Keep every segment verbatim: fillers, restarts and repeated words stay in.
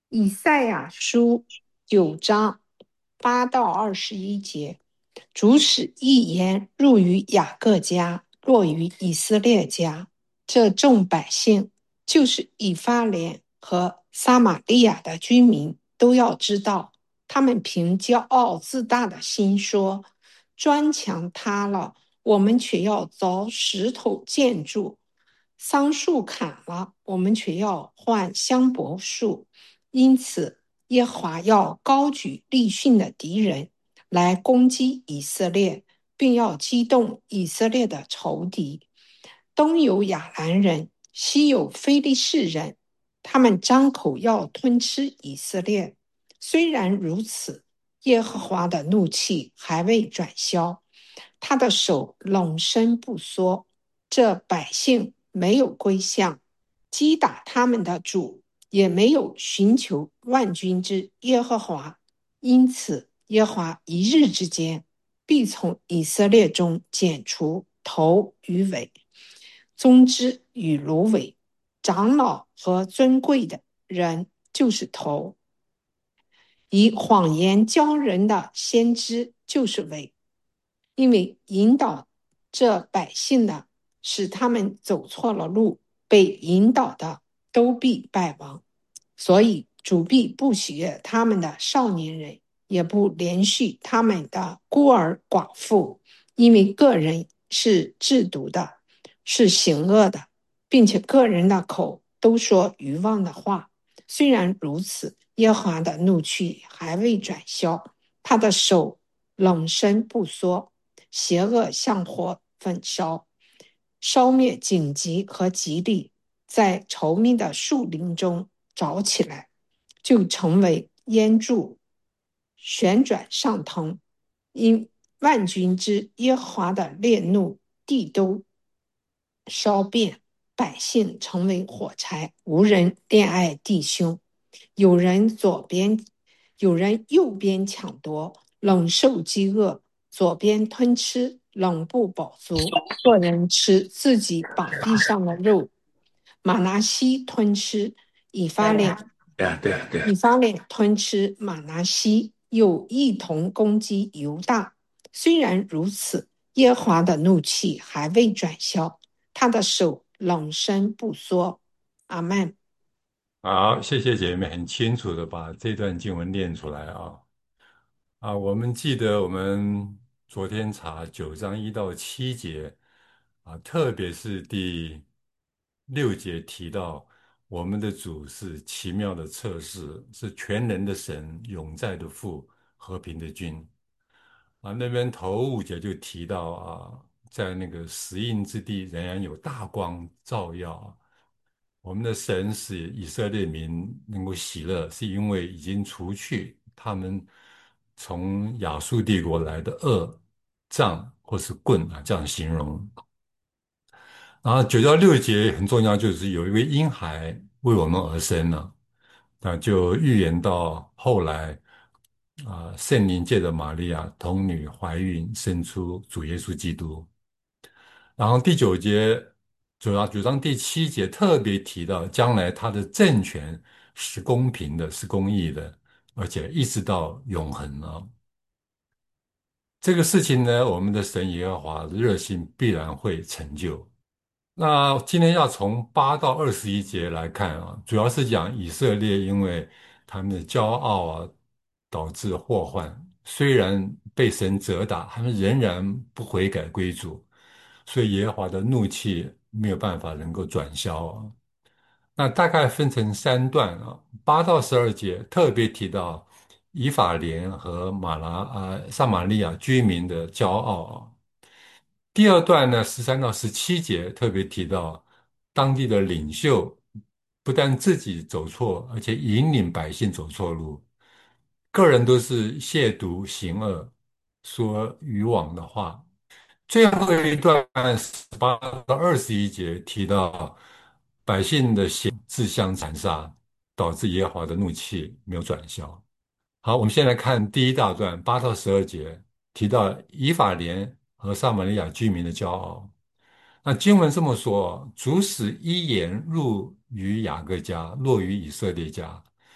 以赛亚书九章八到二十一节，主使一言入于雅各家，落于以色列家。这众百姓，就是以法莲和撒玛利亚的居民，都要知道，他们凭骄傲自大的心说：砖墙塌了，我们却要凿石头建筑；桑树砍了，我们却要换香柏树。因此，耶和华要高举利逊的敌人来攻击以色列，并要激动以色列的仇敌。东有亚兰人，西有非利士人，他们张口要吞吃以色列。虽然如此，耶和华的怒气还未转消，他的手冷伸不缩。这百姓没有归向，击打他们的主，也没有寻求万军之耶和华。因此，耶和华一日之间必从以色列中剪除头与尾，宗之与芦苇，长老和尊贵的人就是头，以谎言教人的先知就是尾。因为引导这百姓的，使他们走错了路，被引导的都必败亡。所以主必不喜悦他们的少年人，也不连续他们的孤儿寡妇，因为个人是制毒的，是行恶的，并且个人的口都说愚妄的话。虽然如此，耶和华的怒气还未转消，他的手冷身不缩，邪恶像火焚烧，烧灭荆棘和吉利，在稠密的树林中着起来，就成为烟柱，旋转上腾。因万军之耶和华的烈怒，地都烧遍，百姓成为火柴，无人恋爱弟兄。有人左边，有人右边抢夺，冷受饥饿；左边吞吃，冷不饱足。个人吃自己膀臂上的肉。马拿西吞吃以法莲， 对啊，对啊，对啊。 以法莲吞吃马拿西，又一同攻击犹大。虽然如此，耶和华的怒气还未转消，他的手冷身不缩。阿曼。 好，谢谢姐妹，很清楚的把这段经文念出来啊。啊，我们记得我们昨天查九章一到七节啊，特别是第六节提到我们的主是奇妙的测试，是全能的神，永在的父，和平的君。啊，那边头五节就提到啊，在那个死荫之地仍然有大光照耀啊。我们的神使以色列民能够喜乐，是因为已经除去他们从亚述帝国来的恶杖或是棍啊，这样形容。然后九到六节很重要，就是有一位婴孩为我们而生了，那就预言到后来啊，圣灵借着玛利亚童女怀孕，生出主耶稣基督。然后第九节，主要主张第七节特别提到，将来他的政权是公平的，是公义的，而且一直到永恒啊。这个事情呢，我们的神耶和华的热心必然会成就。那今天要从八到二十一节来看啊，主要是讲以色列因为他们的骄傲啊，导致祸患。虽然被神责打，他们仍然不悔改归主，所以耶和华的怒气没有办法能够转消啊。那大概分成三段啊，八到十二节特别提到以法莲和马拉啊撒玛利亚居民的骄傲啊。第二段呢，十三到十七节特别提到当地的领袖不但自己走错，而且引领百姓走错路，个人都是亵渎行恶，说愚妄的话。最后一段十八到二十一节提到百姓的行自相残杀，导致耶和华的怒气没有转消。好，我们先来看第一大段八到十二节，提到以法莲和撒玛利亚居民的骄傲。那经文这么说："主使一言入于雅各家，落于以色列家。"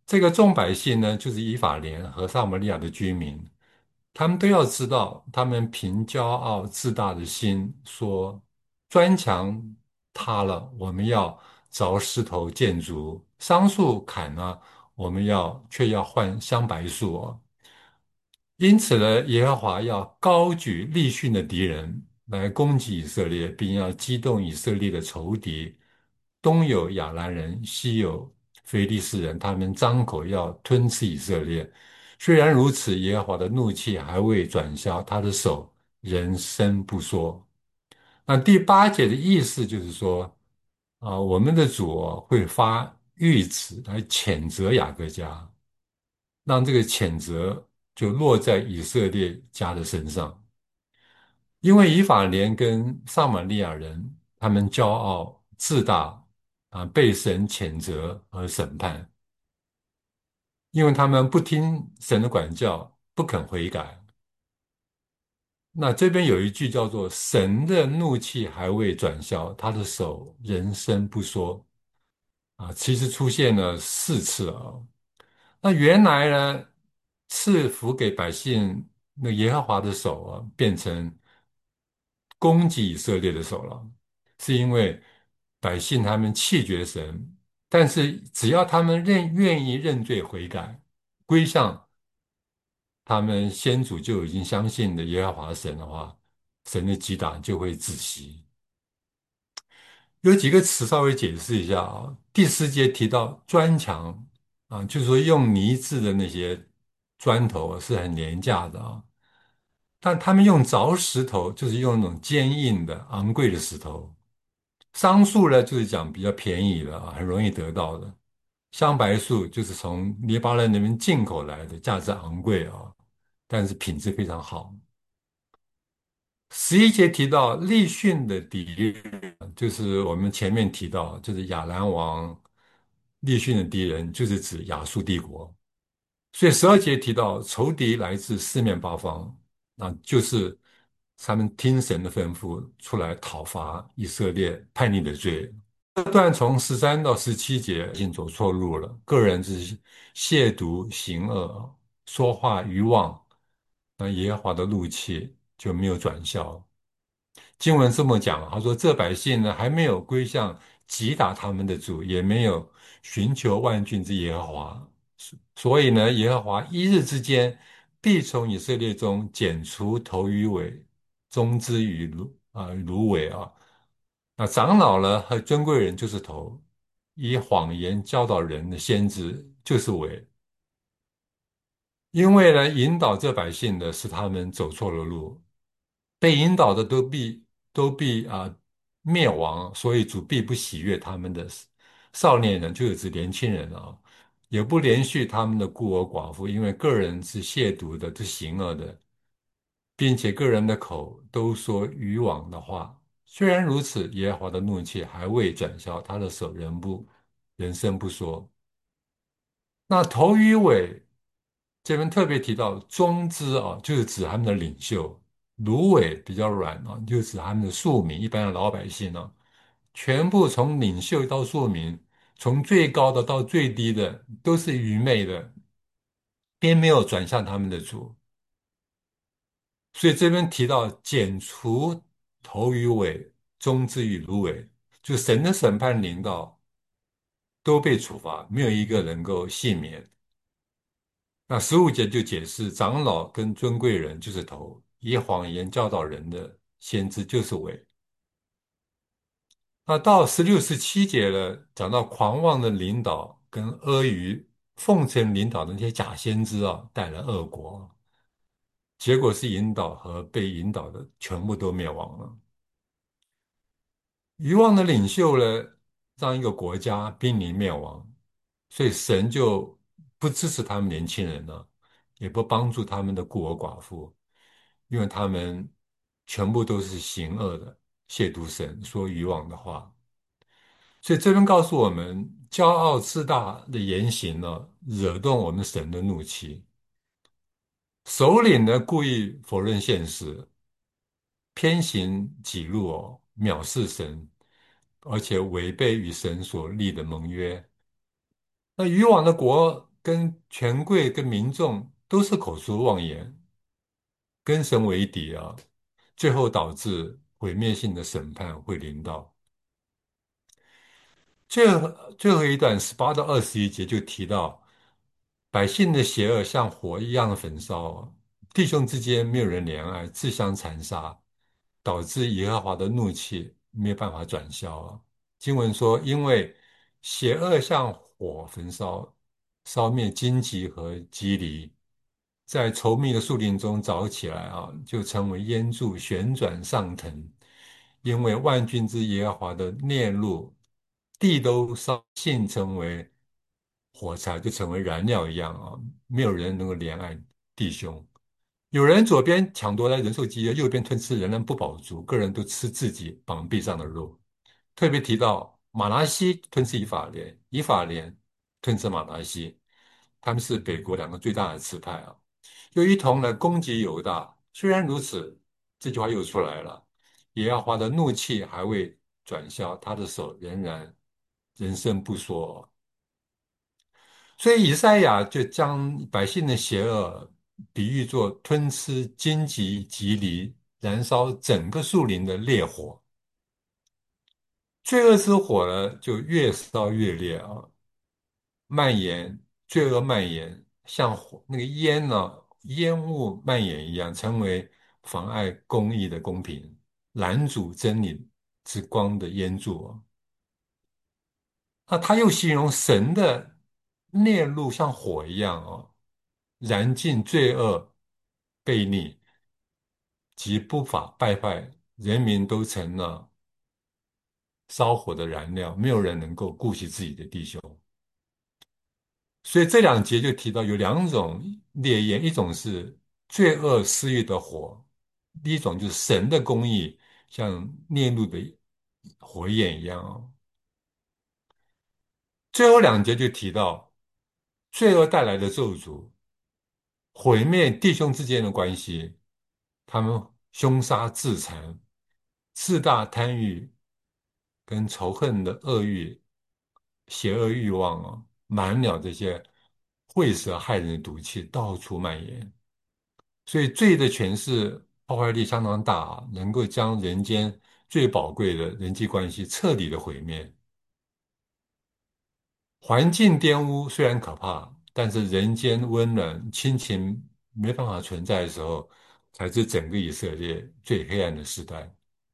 这个众百姓呢，就是以法莲和撒玛利亚的居民，他们都要知道，他们凭骄傲自大的心说，砖墙塌了，我们要凿石头建筑；桑树砍了，我们要却要换香柏树哦。因此呢，耶和华要高举利逊的敌人来攻击以色列，并要激动以色列的仇敌。东有亚兰人，西有非利士人，他们张口要吞吃以色列。虽然如此，耶和华的怒气还未转消，他的手仍伸不缩。那第八节的意思就是说，啊，我们的主哦会发谕旨来谴责雅各家。让这个谴责就落在以色列家的身上，因为以法莲跟撒玛利亚人，他们骄傲自大啊，被神谴责和审判，因为他们不听神的管教，不肯悔改。那这边有一句叫做"神的怒气还未转消，他的手仍伸不缩"啊，其实出现了四次啊。那原来呢，赐福给百姓，那耶和华的手啊，变成攻击以色列的手了，是因为百姓他们弃绝神，但是只要他们认愿意认罪悔改，归向他们先祖就已经相信的耶和华神的话，神的击打就会止息。有几个词稍微解释一下啊。第十节提到砖墙啊，就是说用泥制的那些砖头啊是很廉价的啊，但他们用凿石头，就是用那种坚硬的、昂贵的石头。桑树呢，就是讲比较便宜的啊，很容易得到的。香柏树就是从黎巴嫩那边进口来的，价值昂贵啊，但是品质非常好。十一节提到利逊的敌人，就是我们前面提到，就是亚兰王利逊的敌人，就是指亚述帝国。所以十二节提到仇敌来自四面八方，那就是他们听神的吩咐出来讨伐以色列叛逆的罪。这段从十三到十七节已经走错路了，个人之亵渎行恶，说话愚妄，那耶和华的怒气就没有转消。经文这么讲，他说这百姓呢还没有归向击打他们的主，也没有寻求万军之耶和华，所以呢，耶和华一日之间必从以色列中剪除头与尾，中之与芦啊芦苇啊。那长老呢和尊贵人就是头，以谎言教导人的先知就是尾。因为呢，引导这百姓的是他们走错了路，被引导的都必都必啊、灭亡，所以主必不喜悦他们的少年人，就是指年轻人啊，也不连续他们的孤儿寡妇，因为个人是亵渎的，是行恶的，并且个人的口都说愚妄的话。虽然如此，耶和华的怒气还未转消，他的手仍不人生不说。那头与尾这边特别提到中支啊，就是指他们的领袖；芦苇比较软啊，就是指他们的庶民，一般的老百姓啊，全部从领袖到庶民，从最高的到最低的，都是愚昧的，并没有转向他们的主。所以这边提到剪除头与尾，中支与芦苇，就神的审判临到，都被处罚，没有一个能够幸免。那十五节就解释，长老跟尊贵人就是头，以谎言教导人的先知就是尾。那到十六、十七节了，讲到狂妄的领导跟阿谀奉承领导的那些假先知啊，带来恶果，结果是引导和被引导的全部都灭亡了。愚妄的领袖呢，让一个国家濒临灭亡，所以神就不支持他们年轻人了，也不帮助他们的孤儿寡妇，因为他们全部都是行恶的，亵渎神，说愚妄的话。所以这边告诉我们，骄傲自大的言行呢，惹动我们神的怒气。首领呢，故意否认现实，偏行己路哦，藐视神，而且违背与神所立的盟约。那渔网的国跟权贵、跟民众都是口出妄言，跟神为敌啊，最后导致毁灭性的审判会临到。最后最后一段十八到二十一节就提到，百姓的邪恶像火一样的焚烧，弟兄之间没有人怜爱，自相残杀，导致耶和华的怒气没有办法转消啊。经文说，因为邪恶像火焚烧，烧灭荆棘和棘藜，在稠密的树林中着起来啊，就成为烟柱旋转上腾。因为万军之耶和华的烈怒，地都烧尽，成为火柴，就成为燃料一样啊！没有人能够怜爱弟兄。有人左边抢夺来人受饥饿，右边吞吃人人不饱足，个人都吃自己膀臂上的肉。特别提到马拿西吞吃以法莲，以法莲吞吃马拿西，他们是北国两个最大的支派啊，又一同来攻击犹大。虽然如此，这句话又出来了，耶和华的怒气还未转消，他的手仍然人生不说。所以以赛亚就将百姓的邪恶比喻作吞吃荆棘棘藜，燃烧整个树林的烈火。罪恶之火呢，就越烧越烈啊，蔓延，罪恶蔓延，像火那个烟呢，烟雾蔓延一样，成为妨碍公义的公平，拦阻真理之光的烟柱啊。那他又形容神的烈怒像火一样哦，燃尽罪恶、悖逆及不法败坏，人民都成了烧火的燃料，没有人能够顾惜自己的弟兄。所以这两节就提到有两种烈焰，一种是罪恶私欲的火，另一种就是神的公义，像烈怒的火焰一样哦。最后两节就提到罪恶带来的咒诅，毁灭弟兄之间的关系，他们凶杀自残、自大贪欲跟仇恨的恶欲、邪恶欲望啊，满了这些晦涩害人的毒气，到处蔓延。所以罪的权势破坏力相当大啊，能够将人间最宝贵的人际关系彻底的毁灭。环境玷污虽然可怕，但是人间温暖、亲情没办法存在的时候，才是整个以色列最黑暗的时代。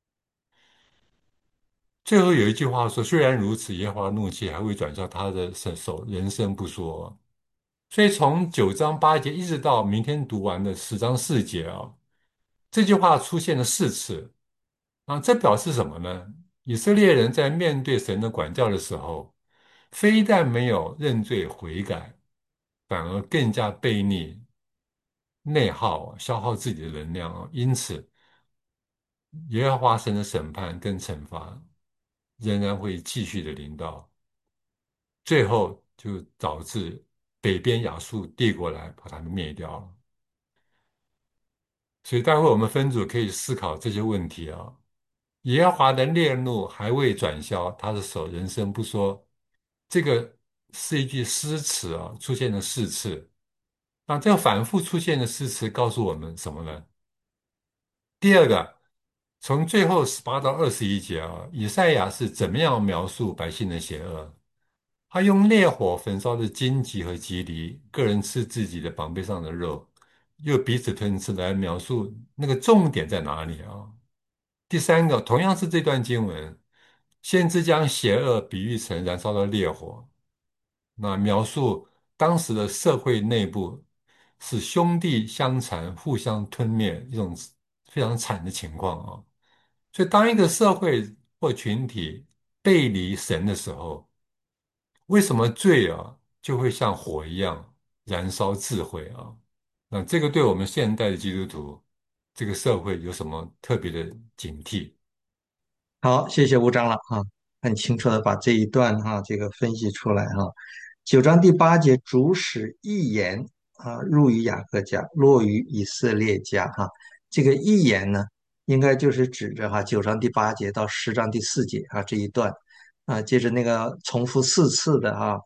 最后有一句话说：“虽然如此，耶和华怒气还会转向他的手，人生不说。”所以从九章八节一直到明天读完的十章四节啊，这句话出现了四次啊，这表示什么呢？以色列人在面对神的管教的时候，非但没有认罪悔改，反而更加悖逆、内耗，消耗自己的能量啊。因此，耶和华神的审判跟惩罚仍然会继续的临到，最后就导致北边亚述帝国来把他们灭掉了。所以，待会我们分组可以思考这些问题啊。耶和华的烈怒还未转消，他的手人生不说。这个是一句诗词啊，出现了四次。那这个反复出现的诗词告诉我们什么呢？第二个，从最后十八到二十一节啊，以赛亚是怎么样描述百姓的邪恶？他用烈火焚烧的荆棘和棘藜，个人吃自己的膀臂上的肉，又彼此吞吃来描述那个重点在哪里啊？第三个，同样是这段经文，先知将邪恶比喻成燃烧的烈火，那描述当时的社会内部是兄弟相残、互相吞灭一种非常惨的情况啊。所以，当一个社会或群体背离神的时候，为什么罪啊就会像火一样燃烧自毁啊？那这个对我们现代的基督徒，这个社会有什么特别的警惕？ 好，谢谢吴长老啊，很清楚的把这一段哈、这个分析出来哈、九章第八节，主使一言啊入于雅各家，落于以色列家哈、这个一言呢，应该就是指着哈九章第八节到十章第四节啊这一段啊，接着那个重复四次的啊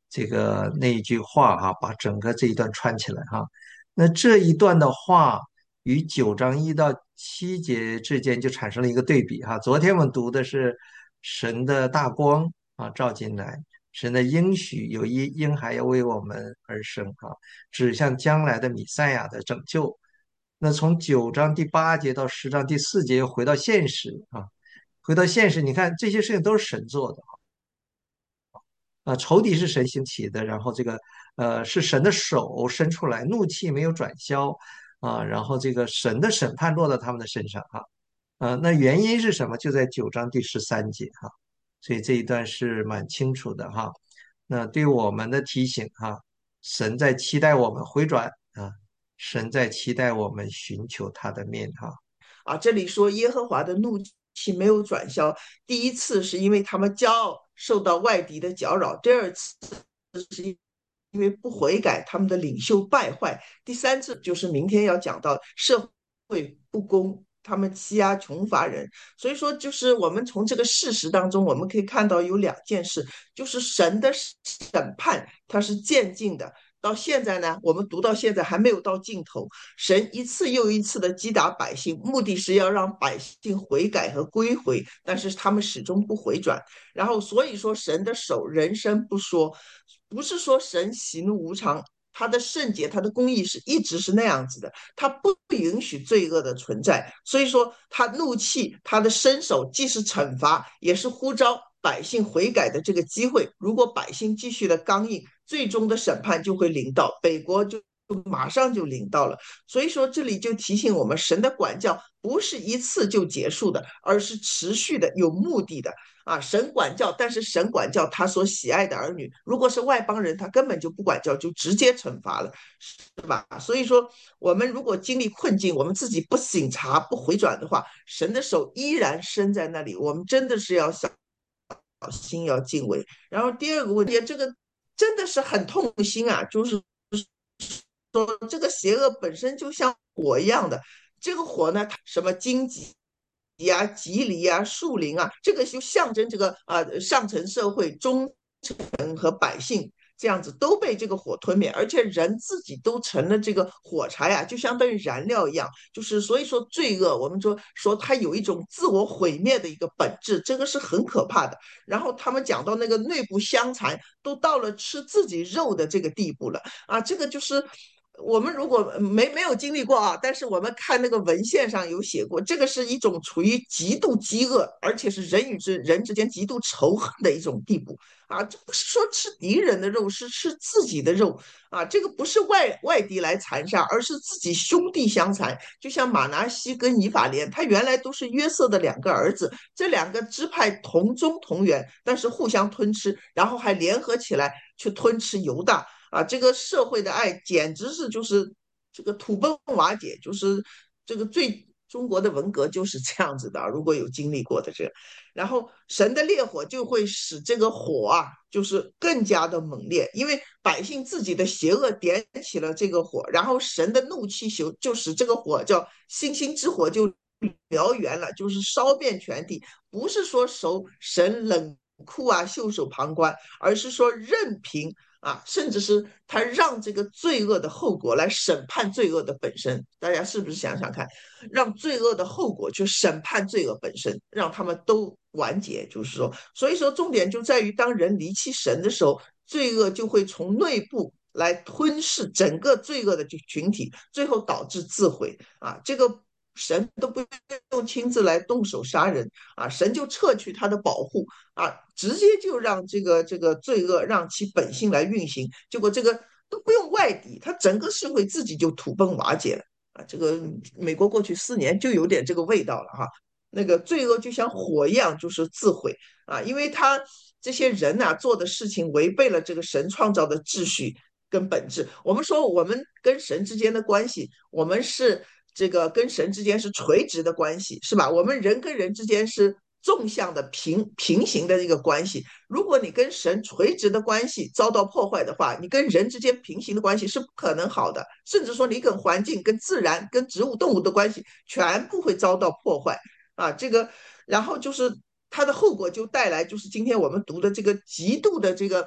这个那一句话哈、把整个这一段串起来哈、那这一段的话与九章一到七节之间就产生了一个对比哈、昨天我们读的是神的大光啊照进来，神的应许有一婴孩要为我们而生啊，指向将来的弥赛亚的拯救。那从九章第八节到十章第四节又回到现实啊，回到现实，你看这些事情都是神做的。啊，仇敌是神兴起的，然后这个呃是神的手伸出来，怒气没有转消啊，然后这个神的审判落到他们的身上哈，呃，那原因是什么？就在九章第十三节哈，所以这一段是蛮清楚的哈。那对我们的提醒哈，神在期待我们回转啊，神在期待我们寻求他的面哈。 啊，这里说耶和华的怒气没有转消，第一次是因为他们骄傲受到外敌的搅扰，第二次是因为不悔改，他们的领袖败坏，第三次就是明天要讲到社会不公。他们欺压穷乏人，所以说就是我们从这个事实当中，我们可以看到有两件事，就是神的审判它是渐进的，到现在呢，我们读到现在还没有到尽头。神一次又一次的击打百姓，目的是要让百姓悔改和归回，但是他们始终不回转。然后，所以说神的手人生不说，不是说神喜怒无常。他的圣洁，他的公义是一直是那样子的，他不允许罪恶的存在，所以说他怒气，他的伸手既是惩罚，也是呼召百姓悔改的这个机会。如果百姓继续的刚硬，最终的审判就会临到，北国就马上就临到了。所以说这里就提醒我们，神的管教不是一次就结束的，而是持续的、有目的的啊。神管教，但是神管教他所喜爱的儿女，如果是外邦人，他根本就不管教，就直接惩罚了，是吧？所以说，我们如果经历困境，我们自己不醒察、不回转的话，神的手依然伸在那里，我们真的是要小心、要敬畏。然后第二个问题，这个真的是很痛心啊，就是说这个邪恶本身就像火一样的，这个火呢，什么荆棘呀、棘藜呀、树林啊，这个就象征这个啊、呃、上层社会中层和百姓这样子都被这个火吞灭，而且人自己都成了这个火柴呀、啊，就相当于燃料一样。就是所以说罪恶，我们说说它有一种自我毁灭的一个本质，这个是很可怕的。然后他们讲到那个内部相残，都到了吃自己肉的这个地步了啊，这个就是。我们如果没没有经历过啊，但是我们看那个文献上有写过，这个是一种处于极度饥饿，而且是人与之人之间极度仇恨的一种地步啊！这不是说吃敌人的肉，是吃自己的肉啊！这个不是外外敌来残杀，而是自己兄弟相残。就像马拿西跟以法莲，他原来都是约瑟的两个儿子，这两个支派同宗同源，但是互相吞吃，然后还联合起来去吞吃犹大。啊，这个社会的爱简直是就是这个土崩瓦解，就是这个最中国的文革就是这样子的。如果有经历过的这个，然后神的烈火就会使这个火啊，就是更加的猛烈，因为百姓自己的邪恶点起了这个火，然后神的怒气就就使这个火叫星星之火就燎原了，就是烧遍全地。不是说手神冷酷啊，袖手旁观，而是说任凭。啊，甚至是他让这个罪恶的后果来审判罪恶的本身。大家是不是想想看，让罪恶的后果去审判罪恶本身，让他们都完结？就是说，所以说重点就在于，当人离弃神的时候，罪恶就会从内部来吞噬整个罪恶的群体，最后导致自毁啊！这个神都不用亲自来动手杀人啊，神就撤去他的保护啊，直接就让这个这个罪恶让其本性来运行，结果这个都不用外敌，他整个社会自己就土崩瓦解了啊！这个美国过去四年就有点这个味道了哈，那个罪恶就像火一样，就是自毁啊，因为他这些人呐、啊、做的事情违背了这个神创造的秩序跟本质。我们说我们跟神之间的关系，我们是。这个跟神之间是垂直的关系，是吧？我们人跟人之间是纵向的平平行的一个关系。如果你跟神垂直的关系遭到破坏的话，你跟人之间平行的关系是不可能好的，甚至说你跟环境、跟自然、跟植物、动物的关系全部会遭到破坏啊！这个，然后就是它的后果就带来就是今天我们读的这个极度的这个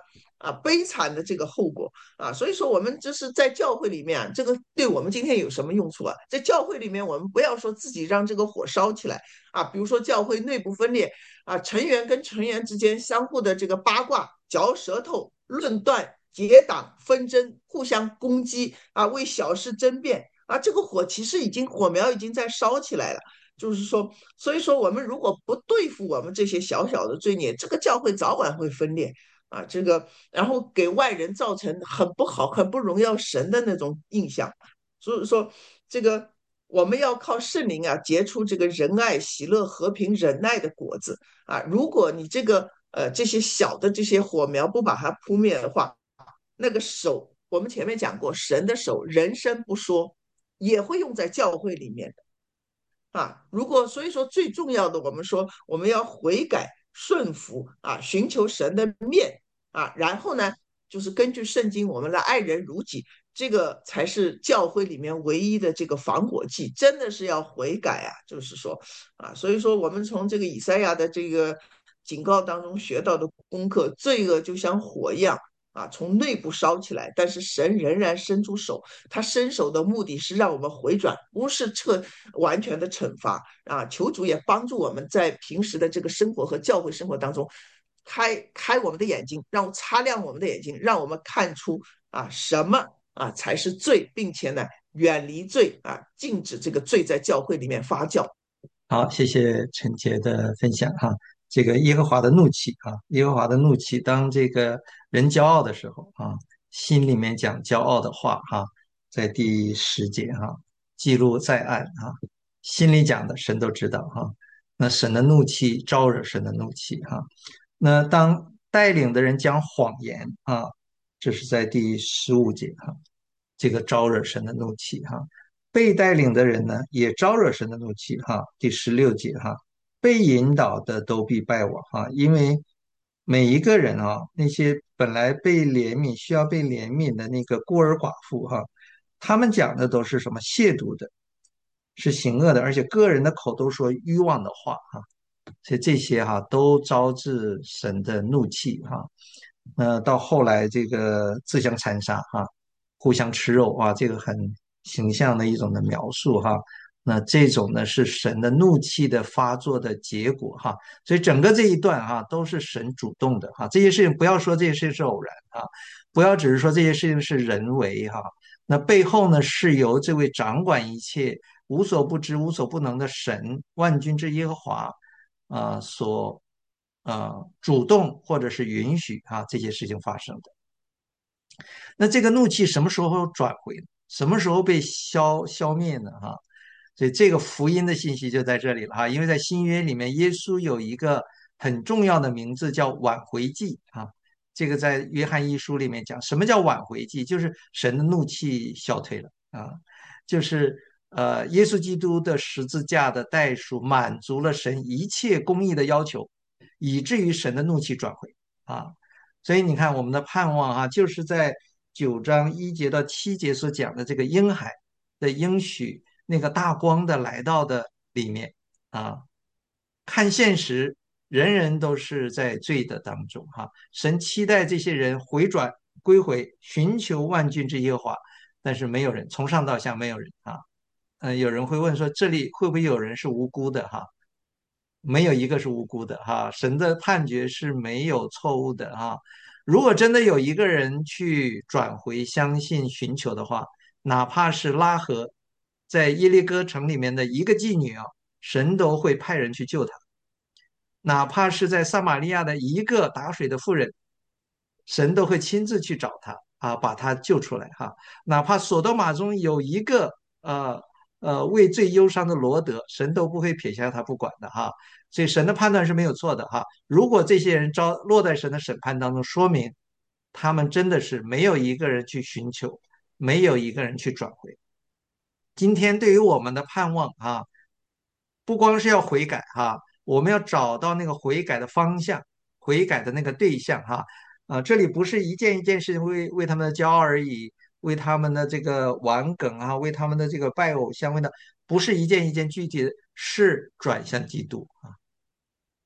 啊悲惨的这个后果啊。所以说，我们就是在教会里面啊，这个对我们今天有什么用处啊？在教会里面，我们不要说自己让这个火烧起来啊，比如说教会内部分裂啊，成员跟成员之间相互的这个八卦、嚼舌头、论断、结党、纷争、互相攻击啊，为小事争辩啊，这个火其实已经火苗已经在烧起来了。就是说，所以说我们如果不对付我们这些小小的罪孽，这个教会早晚会分裂啊。这个然后给外人造成很不好、很不荣耀神的那种印象。所以说，这个我们要靠圣灵啊，结出这个仁爱、喜乐、和平、忍耐的果子啊。如果你这个呃这些小的这些火苗不把它扑灭的话，那个手，我们前面讲过，神的手，人生不说，也会用在教会里面的。啊，如果所以说最重要的，我们说我们要悔改顺服啊，寻求神的面啊，然后呢，就是根据圣经，我们来爱人如己，这个才是教会里面唯一的这个防火剂，真的是要悔改啊，就是说啊，所以说我们从这个以赛亚的这个警告当中学到的功课，罪恶就像火一样。啊，从内部烧起来，但是神仍然伸出手，他伸手的目的是让我们回转，不是彻完全的惩罚啊！求主也帮助我们在平时的这个生活和教会生活当中，开开我们的眼睛，让擦亮我们的眼睛，让我们看出啊什么啊才是罪，并且呢远离罪啊，禁止这个罪在教会里面发酵。 好，谢谢陈杰的分享哈。这个耶和华的怒气啊，耶和华的怒气，当这个人骄傲的时候啊，心里面讲骄傲的话哈，在第十节哈，记录在案啊，心里讲的神都知道哈。那神的怒气招惹神的怒气哈。那当带领的人讲谎言啊，这是在第十五节哈，这个招惹神的怒气哈。被带领的人呢，也招惹神的怒气哈。第十六节哈，被引导的都必败亡哈，因为每一个人啊，那些本来被怜悯、需要被怜悯的那个孤儿寡妇哈，他们讲的都是什么亵渎的，是行恶的，而且个人的口都说欲望的话哈，所以这些哈都招致神的怒气哈。那到后来这个自相残杀哈，互相吃肉啊，这个很形象的一种的描述哈。那这种呢是神的怒气的发作的结果哈，所以整个这一段哈都是神主动的哈，这些事情不要说这些事情是偶然啊，不要只是说这些事情是人为哈，那背后呢是由这位掌管一切、无所不知、无所不能的神万军之耶和华啊、呃所呃主动或者是允许啊这些事情发生的。那这个怒气什么时候转回呢？什么时候被消消灭呢？哈，所以这个福音的信息就在这里了哈。因为在新约里面，耶稣有一个很重要的名字叫挽回祭啊。这个在约翰一书里面讲，什么叫挽回祭？就是神的怒气消退了啊，就是呃，耶稣基督的十字架的代赎满足了神一切公义的要求，以至于神的怒气转回啊。所以你看，我们的盼望啊，就是在九章一节到七节所讲的这个婴孩的应许，那个大光的来到的里面啊。看现实，人人都是在罪的当中哈。神期待这些人回转归回，寻求万军之耶和华，但是没有人，从上到下没有人啊。嗯，有人会问说，这里会不会有人是无辜的哈？没有一个是无辜的哈，神的判决是没有错误的哈。如果真的有一个人去转回相信寻求的话，哪怕是拉合在耶利哥城里面的一个妓女啊，神都会派人去救她；哪怕是在撒玛利亚的一个打水的妇人，神都会亲自去找她啊，把她救出来哈。哪怕索多玛中有一个呃呃为罪忧伤的罗德，神都不会撇下他不管的哈。所以神的判断是没有错的哈。如果这些人遭落在神的审判当中，说明他们真的是没有一个人去寻求，没有一个人去转回。今天对于我们的盼望啊，不光是要悔改哈，我们要找到那个悔改的方向，悔改的那个对象哈。啊，这里不是一件一件事情为为他们的骄傲而已，为他们的这个玩梗啊，为他们的这个拜偶像，为的不是一件一件具体的，是转向基督啊。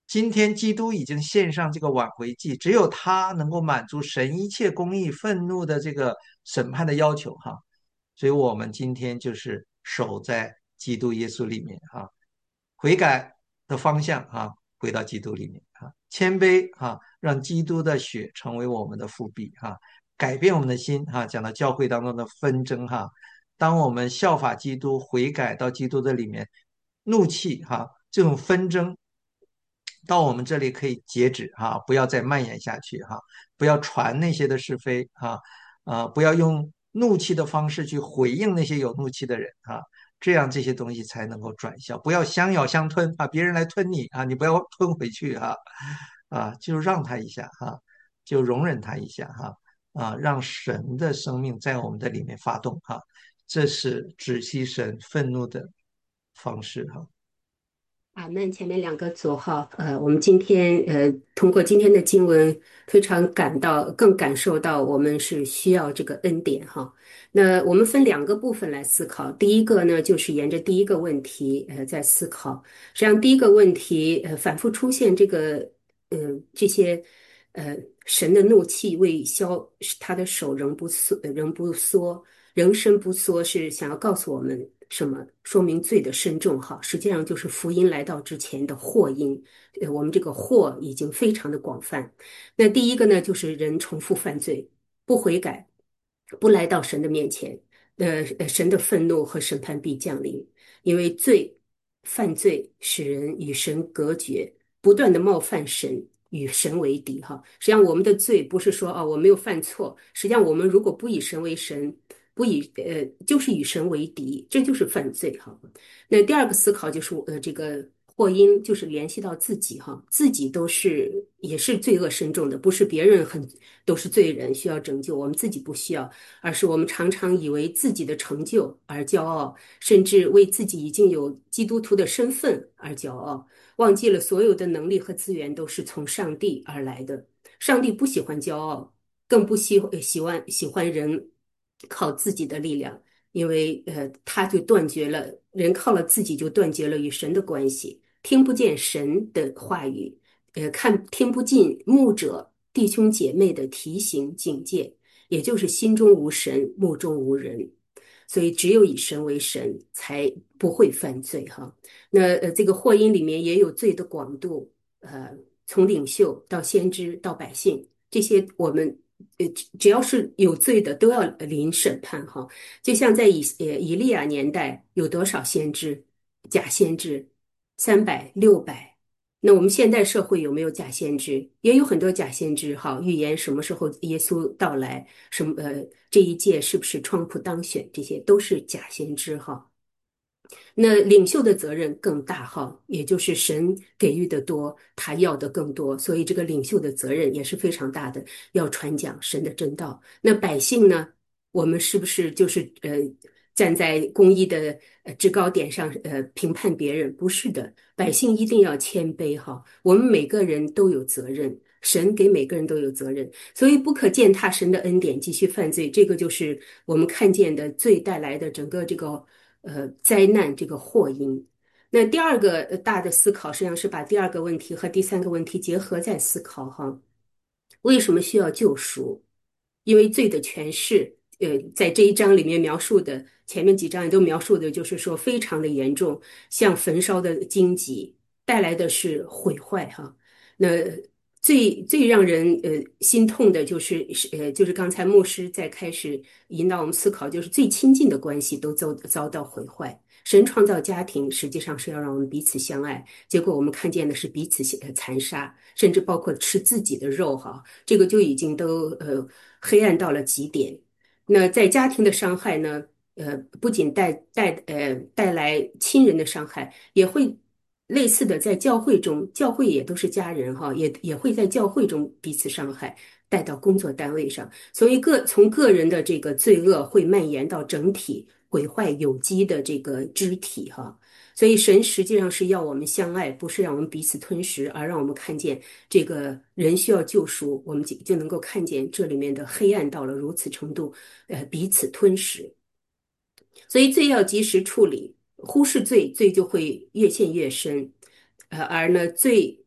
今天基督已经献上这个挽回祭，只有他能够满足神一切公义、愤怒的这个审判的要求哈。所以我们今天就是守在基督耶稣里面哈，悔改的方向哈，回到基督里面哈，谦卑哈，让基督的血成为我们的腹壁哈，改变我们的心哈。讲到教会当中的纷争哈，当我们效法基督，悔改到基督的里面，怒气哈，这种纷争到我们这里可以截止哈，不要再蔓延下去哈，不要传那些的是非哈，啊，不要用怒气的方式去回应那些有怒气的人哈，这样这些东西才能够转消。不要相咬相吞啊，别人来吞你啊，你不要吞回去哈，啊，就让他一下哈，就容忍他一下哈，啊，让神的生命在我们的里面发动哈，这是止息神愤怒的方式哈。 阿门。前面两个组哈，呃，我们今天呃通过今天的经文，非常感到更感受到我们是需要这个恩典哈。那我们分两个部分来思考，第一个呢就是沿着第一个问题呃在思考，实际上第一个问题呃反复出现这个呃这些呃神的怒气未消，他的手仍不缩仍不缩。人生不缩是想要告诉我们什么？说明罪的深重哈，实际上就是福音来到之前的祸因。呃，我们这个祸已经非常的广泛。那第一个呢，就是人重复犯罪，不悔改，不来到神的面前，呃，呃神的愤怒和审判必降临。因为罪、犯罪使人与神隔绝，不断的冒犯神。与神为敌哈，实际上我们的罪不是说哦我没有犯错，实际上我们如果不以神为神，不以呃，就是与神为敌，这就是犯罪哈。那第二个思考就是呃，这个祸因就是联系到自己哈，自己都是也是罪恶深重的，不是别人很都是罪人需要拯救，我们自己不需要，而是我们常常以为自己的成就而骄傲，甚至为自己已经有基督徒的身份而骄傲，忘记了所有的能力和资源都是从上帝而来的。上帝不喜欢骄傲，更不喜喜欢喜欢人靠自己的力量，因为呃，他就断绝了人靠了自己就断绝了与神的关系，听不见神的话语，呃，看听不进牧者弟兄姐妹的提醒警戒，也就是心中无神，目中无人。所以只有以神为神，才不会犯罪哈。那呃，这个祸因里面也有罪的广度，呃，从领袖到先知到百姓，这些我们呃只要是有罪的都要临审判哈。就像在以呃以利亚年代，有多少先知、假先知，三百、六百。那我们现代社会有没有假先知？也有很多假先知哈，预言什么时候耶稣到来，什么呃这一届是不是川普当选，这些都是假先知哈。那领袖的责任更大哈，也就是神给予的多，他要的更多，所以这个领袖的责任也是非常大的，要传讲神的真道。那百姓呢，我们是不是就是呃站在公义的呃制高点上呃评判别人？不是的，百姓一定要谦卑哈，我们每个人都有责任。神给每个人都有责任，所以不可践踏神的恩典，继续犯罪。这个就是我们看见的罪带来的整个这个呃灾难这个祸因。那第二个呃大的思考，实际上是把第二个问题和第三个问题结合在思考哈。为什么需要救赎？因为罪的诠释，呃，在这一章里面描述的，前面几章也都描述的，就是说非常的严重，像焚烧的荆棘，带来的是毁坏哈。那最最让人呃心痛的就是呃就是刚才牧师在开始引导我们思考，就是最亲近的关系都遭遭到毁坏。神创造家庭实际上是要让我们彼此相爱，结果我们看见的是彼此残杀，甚至包括吃自己的肉哈，这个就已经都呃黑暗到了极点。那在家庭的伤害呢，呃不仅带带呃带来亲人的伤害，也会类似的，在教会中，教会也都是家人哈，也也会在教会中彼此伤害，带到工作单位上，所以个从个人的这个罪恶会蔓延到整体，毁坏有机的这个肢体哈。所以神实际上是要我们相爱，不是让我们彼此吞食，而让我们看见这个人需要救赎，我们就就能够看见这里面的黑暗到了如此程度，呃，彼此吞食。所以罪要及时处理，忽视罪，罪就会越陷越深。呃，而呢，罪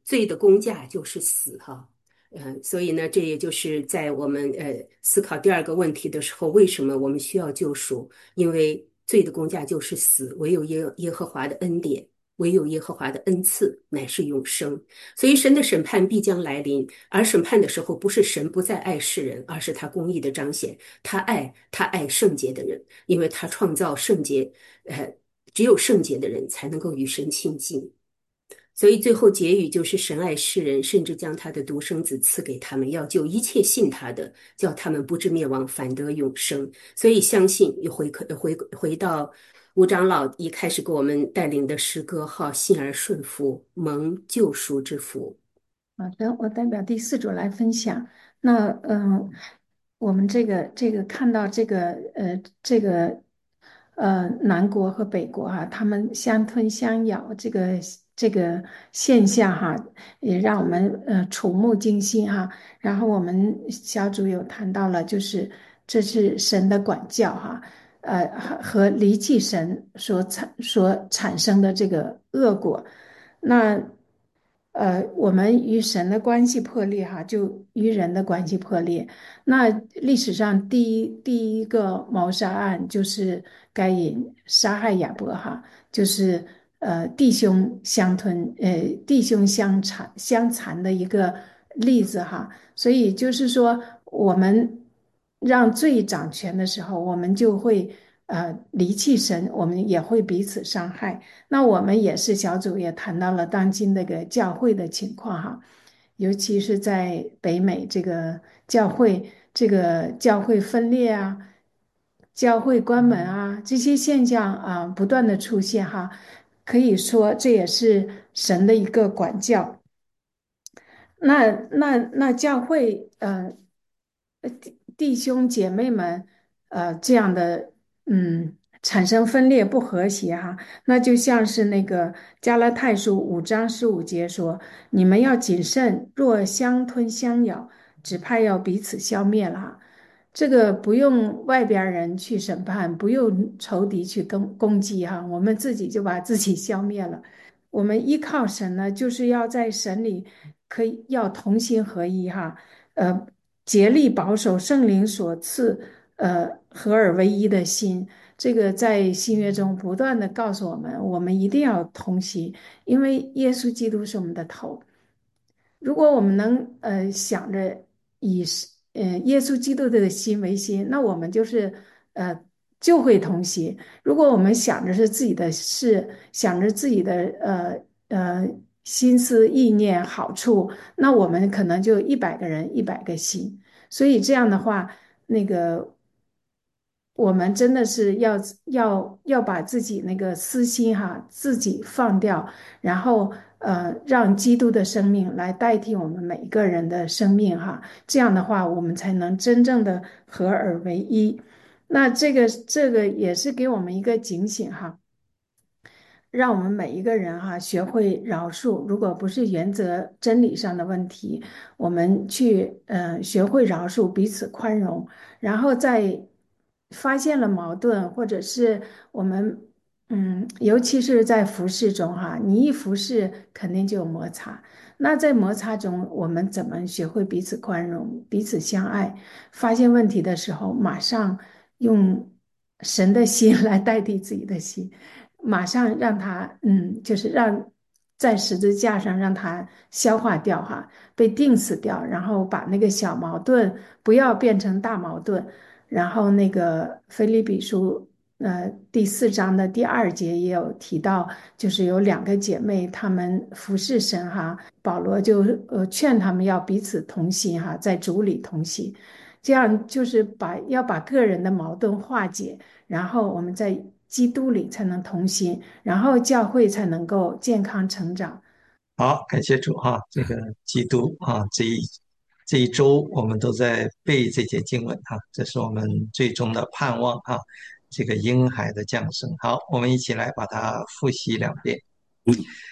罪的工价就是死哈。呃，所以呢，这也就是在我们呃思考第二个问题的时候，为什么我们需要救赎？因为罪的工价就是死，唯有耶耶和华的恩典，唯有耶和华的恩赐乃是永生。所以神的审判必将来临，而审判的时候，不是神不再爱世人，而是他公义的彰显。他爱他爱圣洁的人，因为他创造圣洁，呃，只有圣洁的人才能够与神亲近。所以最后结语就是神爱世人，甚至将他的独生子赐给他们，要救一切信他的，叫他们不至灭亡，反得永生。所以相信又回回回到吴长老一开始给我们带领的诗歌号信而顺服，蒙救赎之福。 好的，我代表第四组来分享。那嗯，我们这个这个看到这个呃这个呃南国和北国哈、他们相吞相咬这个这个现象哈、也让我们呃触目惊心哈、然后我们小组有谈到了，就是这是神的管教哈、呃和和离弃神所产所产生的这个恶果。那呃，我们与神的关系破裂哈，就与人的关系破裂。那历史上第一第一个谋杀案就是该隐杀害亚伯哈，就是呃弟兄相吞，呃弟兄相残相残的一个例子哈。所以就是说，我们让罪掌权的时候，我们就会呃离弃神，我们也会彼此伤害。那我们也是小组也谈到了当今那个教会的情况哈，尤其是在北美这个教会，这个教会分裂啊，教会关门啊，这些现象啊不断的出现哈，可以说这也是神的一个管教。那那那教会呃呃弟弟兄姐妹们呃这样的嗯产生分裂不和谐哈，那就像是那个加拉太书五章十五节说：“你们要谨慎，若相吞相咬，只怕要彼此消灭了哈。”这个不用外边人去审判，不用仇敌去攻攻击哈，我们自己就把自己消灭了。我们依靠神呢，就是要在神里可以要同心合一哈，呃，竭力保守圣灵所赐，呃，合而为一的心。这个在新约中不断的告诉我们，我们一定要同心，因为耶稣基督是我们的头。如果我们能呃想着以呃耶稣基督的心为心，那我们就是呃就会同心。如果我们想着是自己的事，想着自己的呃呃心思意念好处，那我们可能就一百个人一百个心。所以这样的话，那个我们真的是要要要把自己那个私心哈自己放掉，然后呃让基督的生命来代替我们每一个人的生命哈，这样的话我们才能真正的合而为一。那这个这个也是给我们一个警醒哈。让我们每一个人哈学会饶恕，如果不是原则真理上的问题，我们去呃学会饶恕，彼此宽容，然后在发现了矛盾，或者是我们嗯，尤其是在服饰中哈，你一服侍肯定就有摩擦，那在摩擦中，我们怎么学会彼此宽容、彼此相爱？发现问题的时候，马上用神的心来代替自己的心。马上让他，嗯，就是让在十字架上让他消化掉哈，被钉死掉，然后把那个小矛盾不要变成大矛盾。然后那个腓立比书，呃，第四章的第二节也有提到，就是有两个姐妹，她们服侍神哈，保罗就呃劝她们要彼此同心哈，在主里同心，这样就是把要把个人的矛盾化解，然后我们在基督里才能同心，然后教会才能够健康成长。 好，感谢主哈，这个基督啊，这一这一周我们都在背这节经文哈，这是我们最终的盼望哈，这个婴孩的降生。好，我们一起来把它复习两遍。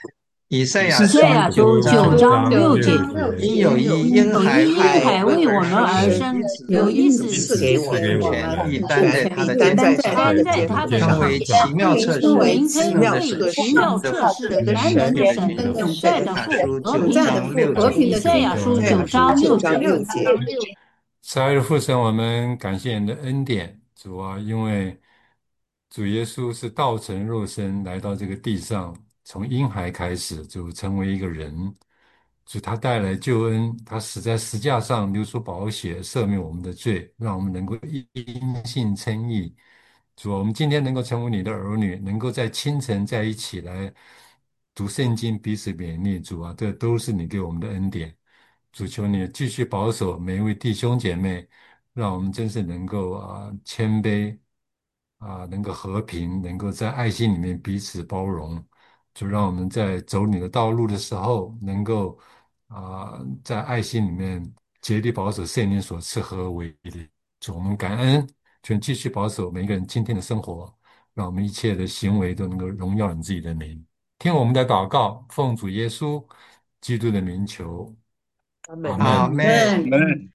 以赛以亚书以赛亚九书九章章九六节， 章六节， 因有一婴有孩一婴为孩为我们我们而而生， 生，因此有因此有因赐此给我们， 赐给我权柄们担在他的肩担上， 在他的担在他的肩膀上， 称为肩膀上， 奇妙测称为试、 名称奇妙的为神、 奇妙的测试、 的全能的神、 神、永以赛在的父、 亚书和平的九章六父。以节。 赛亚书九书九章六节。 章六节。 慈爱的父神，我们感谢你的恩典，主啊，因为主耶稣是道成肉身来到这个地上，从婴孩开始就成为一个人，主他带来救恩，他死在石架上流出宝血，赦免我们的罪，让我们能够因信称义。主啊，我们今天能够成为你的儿女，能够在清晨在一起来读圣经，彼此勉励，主啊，这都是你给我们的恩典。主求你继续保守每一位弟兄姐妹，让我们真是能够啊谦卑啊，能够和平，能够在爱心里面彼此包容。就让我们在走你的道路的时候，能够啊在爱心里面竭力保守圣灵所赐合而为一的。主，我们感恩，求你继续保守每一个人今天的生活，让我们一切的行为都能够荣耀你自己的名。听我们的祷告，奉主耶稣基督的名求。 阿门。 阿门。 阿门。